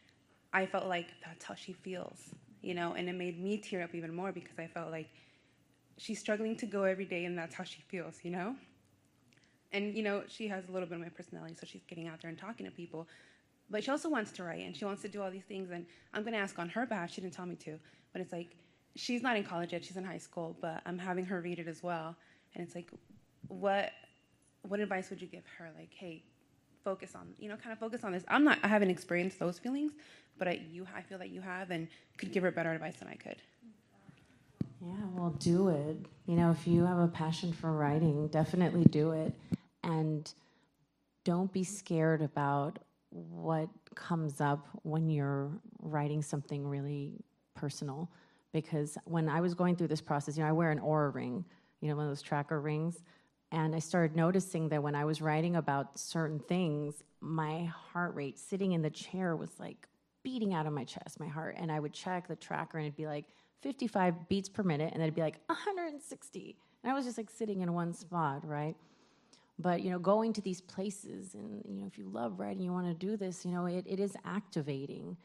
I felt like that's how she feels, you know, and it made me tear up even more because I felt like she's struggling to go every day, and that's how she feels, you know? And, you know, she has a little bit of my personality, so she's getting out there and talking to people. But she also wants to write, and she wants to do all these things, and I'm going to ask on her behalf. She didn't tell me to, but it's like, she's not in college yet. She's in high school, but I'm having her read it as well. And it's like, what what advice would you give her? Like, hey, focus on, you know, kind of focus on this. I'm not, I haven't experienced those feelings, but I, you, I feel that you have, and could give her better advice than I could. Yeah, well, do it. You know, if you have a passion for writing, definitely do it. And don't be scared about what comes up when you're writing something really personal. Because when I was going through this process, you know, I wear an Oura ring, you know, one of those tracker rings. And I started noticing that when I was writing about certain things, my heart rate sitting in the chair was like beating out of my chest, my heart. And I would check the tracker and it'd be like fifty-five beats per minute, and then it'd be like one hundred sixty. And I was just like sitting in one spot, right? But, you know, going to these places, and, you know, if you love writing, you want to do this, you know, it, it is activating.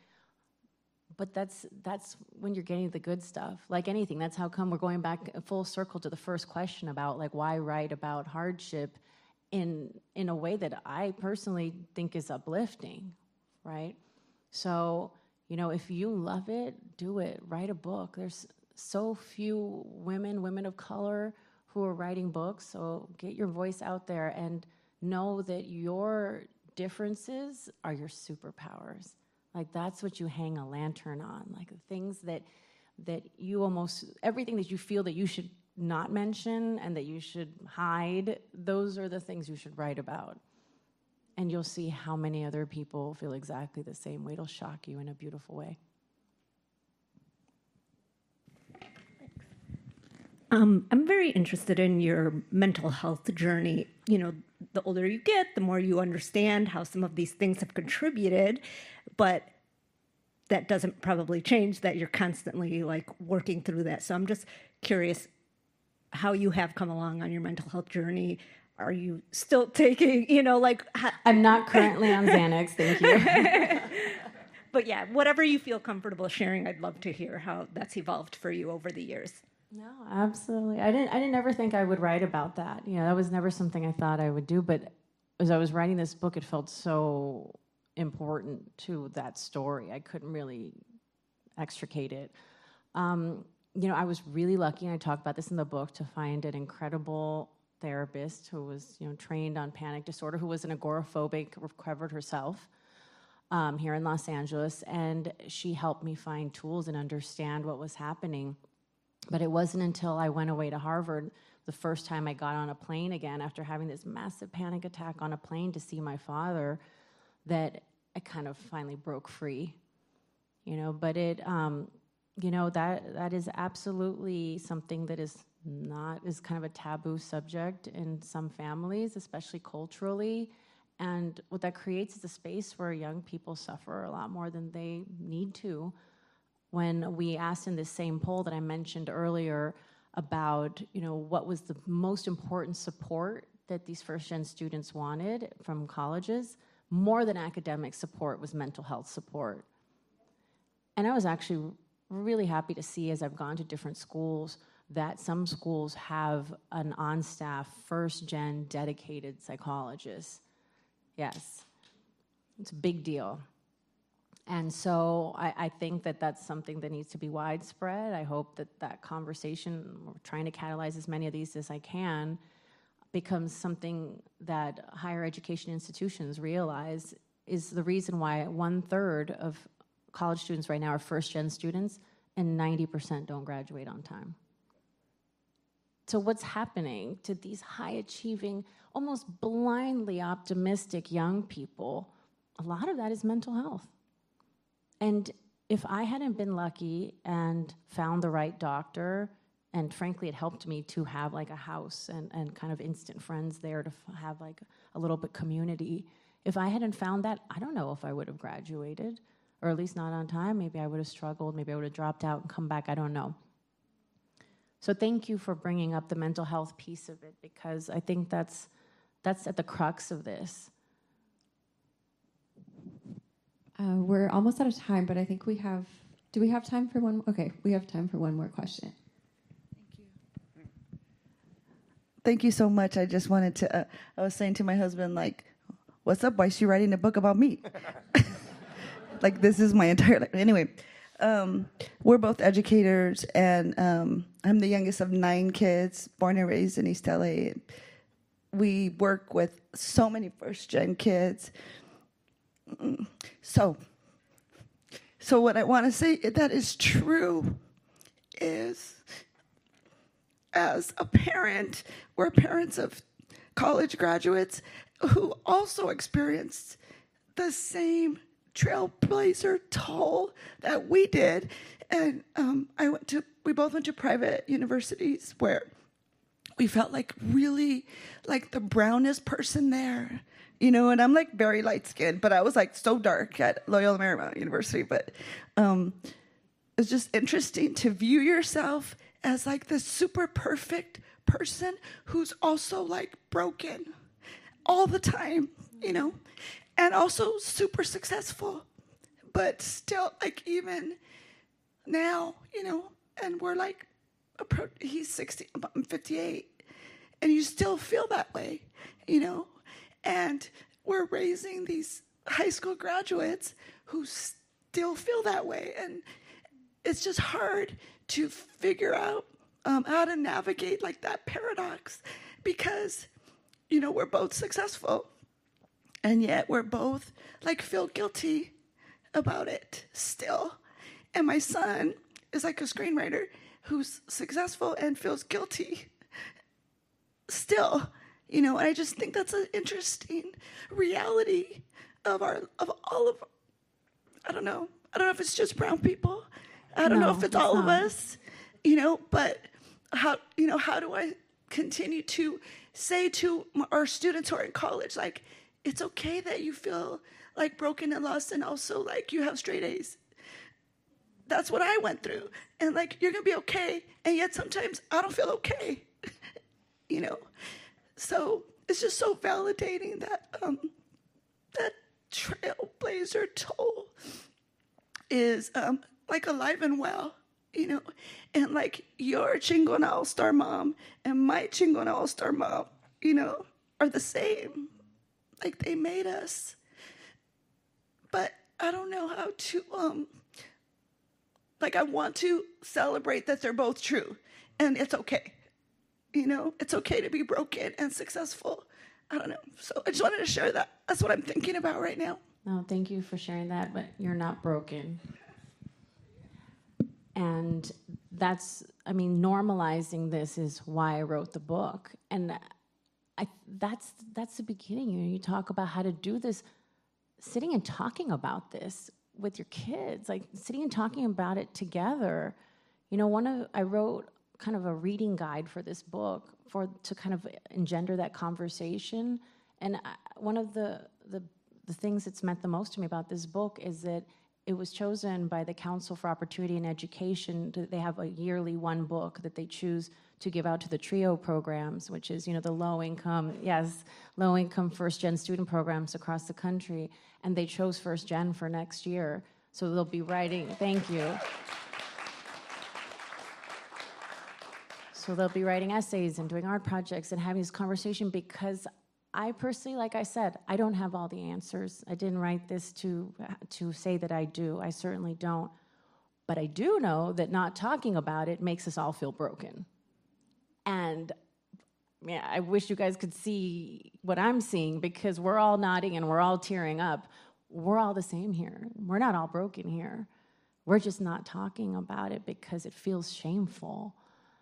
But that's that's when you're getting the good stuff. Like anything, that's how come we're going back full circle to the first question about, like, why write about hardship in in a way that I personally think is uplifting, right? So, you know, if you love it, do it. Write a book. There's so few women, women of color, who are writing books, so get your voice out there and know that your differences are your superpowers. Like, that's what you hang a lantern on, like the things that that you almost, everything that you feel that you should not mention and that you should hide, those are the things you should write about. And you'll see how many other people feel exactly the same way. It'll shock you in a beautiful way. Um, I'm very interested in your mental health journey. You know, the older you get, the more you understand how some of these things have contributed, but that doesn't probably change that you're constantly like working through that. So I'm just curious how you have come along on your mental health journey. Are you still taking, you know, like... How- I'm not currently on Xanax, thank you. But yeah, whatever you feel comfortable sharing, I'd love to hear how that's evolved for you over the years. No, absolutely. I didn't I didn't ever think I would write about that. You know, that was never something I thought I would do, but as I was writing this book, it felt so important to that story. I couldn't really extricate it. Um, you know, I was really lucky, and I talk about this in the book, to find an incredible therapist who was, you know, trained on panic disorder, who was an agoraphobic, recovered herself um, here in Los Angeles, and she helped me find tools and understand what was happening. But it wasn't until I went away to Harvard, the first time I got on a plane again after having this massive panic attack on a plane to see my father, that I kind of finally broke free. You know, but it, um, you know, that that is absolutely something that is not, is kind of a taboo subject in some families, especially culturally. And what that creates is a space where young people suffer a lot more than they need to. When we asked in this same poll that I mentioned earlier about, you know, what was the most important support that these first-gen students wanted from colleges, more than academic support was mental health support. And I was actually really happy to see, as I've gone to different schools, that some schools have an on-staff first-gen dedicated psychologist. Yes, it's a big deal. And so I, I think that that's something that needs to be widespread. I hope that that conversation, we're trying to catalyze as many of these as I can, becomes something that higher education institutions realize is the reason why one-third of college students right now are first-gen students, and ninety percent don't graduate on time. So what's happening to these high-achieving, almost blindly optimistic young people? A lot of that is mental health. And if I hadn't been lucky and found the right doctor, and frankly, it helped me to have like a house and, and kind of instant friends there to f- have like a little bit community. If I hadn't found that, I don't know if I would have graduated, or at least not on time. Maybe I would have struggled. Maybe I would have dropped out and come back. I don't know. So thank you for bringing up the mental health piece of it, because I think that's that's at the crux of this. Uh, we're almost out of time, but I think we have, do we have time for one? Okay, we have time for one more question. Thank you. Thank you so much. I just wanted to, uh, I was saying to my husband, like, what's up? Why is she writing a book about me? Like, this is my entire life. Anyway, um, we're both educators, and um, I'm the youngest of nine kids, born and raised in East L A. We work with so many first-gen kids. So, so what I want to say that is true is, as a parent, we're parents of college graduates who also experienced the same trailblazer toll that we did. And um, I went to, we both went to private universities where we felt like really like the brownest person there. You know, and I'm like very light skinned, but I was like so dark at Loyola Marymount University. But um, it's just interesting to view yourself as like this super perfect person who's also like broken all the time, you know, and also super successful, but still like even now, you know, and we're like, he's sixty, I'm fifty-eight, and you still feel that way, you know. And we're raising these high school graduates who still feel that way. And it's just hard to figure out um, how to navigate like that paradox, because, you know, we're both successful, and yet we're both like feel guilty about it still. And my son is like a screenwriter who's successful and feels guilty still. You know, and I just think that's an interesting reality of our, of all of, I don't know. I don't know if it's just brown people. I don't No, know if it's it's all not. of us, you know, but how, you know, how do I continue to say to m- our students who are in college, like, it's okay that you feel like broken and lost, and also like you have straight A's. That's what I went through. And like, you're going to be okay. And yet sometimes I don't feel okay, you know. So it's just so validating that um, that trailblazer toll is um, like alive and well you know, and like your Chingona All-Star mom and my Chingona All-Star mom, you know, are the same. Like they made us. But I don't know how to, um, like I want to celebrate that they're both true, and it's okay. You know, it's okay to be broken and successful. I don't know. So I just wanted to share that. That's what I'm thinking about right now. No, thank you for sharing that, but you're not broken. And that's, I mean, normalizing this is why I wrote the book. And I, that's that's the beginning. You know, you talk about how to do this, sitting and talking about this with your kids, like sitting and talking about it together. You know, one of, I wrote kind of a reading guide for this book for to kind of engender that conversation. And I, one of the, the the things that's meant the most to me about this book is that it was chosen by the Council for Opportunity in Education. To, they have a yearly one book that they choose to give out to the TRIO programs, which is, you know, the low-income, yes, low-income first-gen student programs across the country. And they chose first-gen for next year. So they'll be writing, thank you. So they'll be writing essays and doing art projects and having this conversation, because I personally, like I said, I don't have all the answers. I didn't write this to to say that I do. I certainly don't. But I do know that not talking about it makes us all feel broken. And yeah, I wish you guys could see what I'm seeing, because we're all nodding and we're all tearing up. We're all the same here. We're not all broken here. We're just not talking about it because it feels shameful.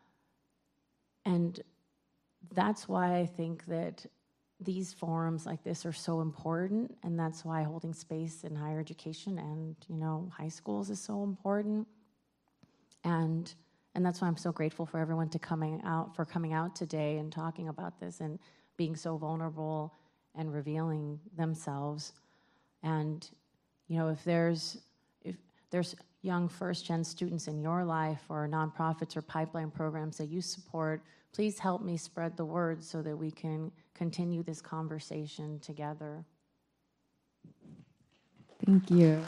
And that's why I think that these forums like this are so important, and that's why holding space in higher education and, you know, high schools is so important. And and that's why I'm so grateful for everyone to coming out for coming out today and talking about this and being so vulnerable and revealing themselves. And, you know, if there's if there's young first-gen students in your life or nonprofits or pipeline programs that you support, please help me spread the word so that we can continue this conversation together. Thank you.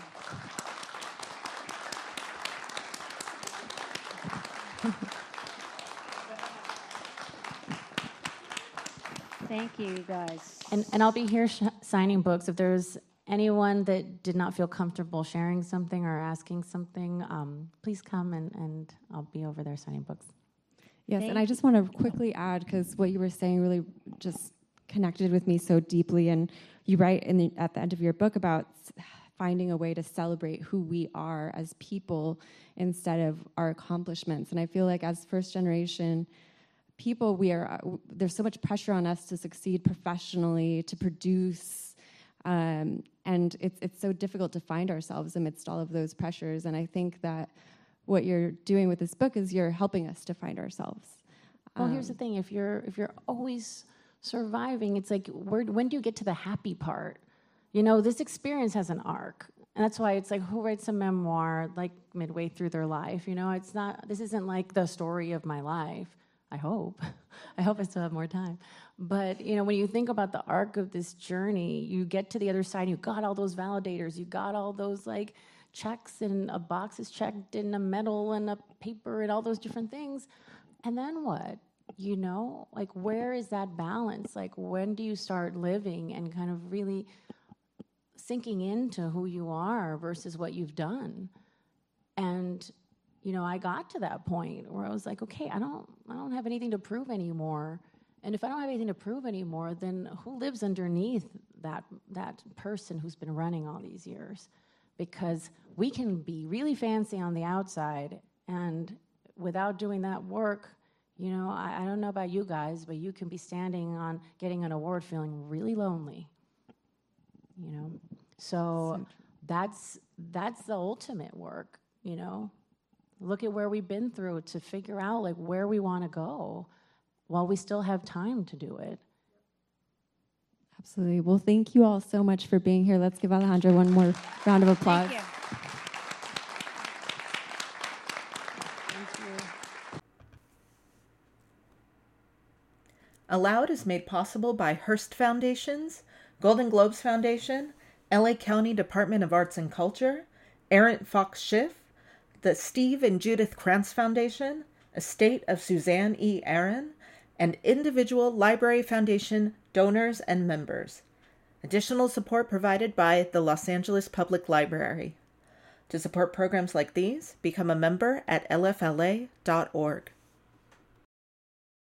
Thank you, guys. And, and I'll be here sh- signing books. If there's anyone that did not feel comfortable sharing something or asking something, um, please come and, and I'll be over there signing books. Yes, Thank and I just want to quickly add, because what you were saying really just connected with me so deeply. And you write in the, at the end of your book about finding a way to celebrate who we are as people instead of our accomplishments. And I feel like as first generation people, we are there's so much pressure on us to succeed professionally, to produce, um, and it's it's so difficult to find ourselves amidst all of those pressures. And I think that what you're doing with this book is you're helping us to find ourselves. Well, um, here's the thing: if you're if you're always surviving, it's like, where, when do you get to the happy part? You know, this experience has an arc, and that's why it's like, who writes a memoir like midway through their life? You know, it's not. This isn't like the story of my life. I hope. I hope I still have more time. But, you know, when you think about the arc of this journey, you get to the other side, you got all those validators, you got all those, like, checks and a box is checked and a medal and a paper and all those different things. And then what? You know, like, where is that balance? Like, when do you start living and kind of really sinking into who you are versus what you've done? And you know, I got to that point where I was like, okay, I don't, I don't have anything to prove anymore. And if I don't have anything to prove anymore, then who lives underneath that that person who's been running all these years? Because we can be really fancy on the outside, and without doing that work, you know, I, I don't know about you guys, but you can be standing on getting an award feeling really lonely. You know, so that's that's the ultimate work. You know. Look at where we've been through to figure out like where we want to go while we still have time to do it. Absolutely. Well, thank you all so much for being here. Let's give Alejandra one more round of applause. Thank you. Aloud is made possible by Hearst Foundations, Golden Globes Foundation, L A County Department of Arts and Culture, Errant Fox Schiff, the Steve and Judith Krantz Foundation, estate of Suzanne E. Aaron, and individual Library Foundation donors and members. Additional support provided by the Los Angeles Public Library. To support programs like these, become a member at L F L A dot org.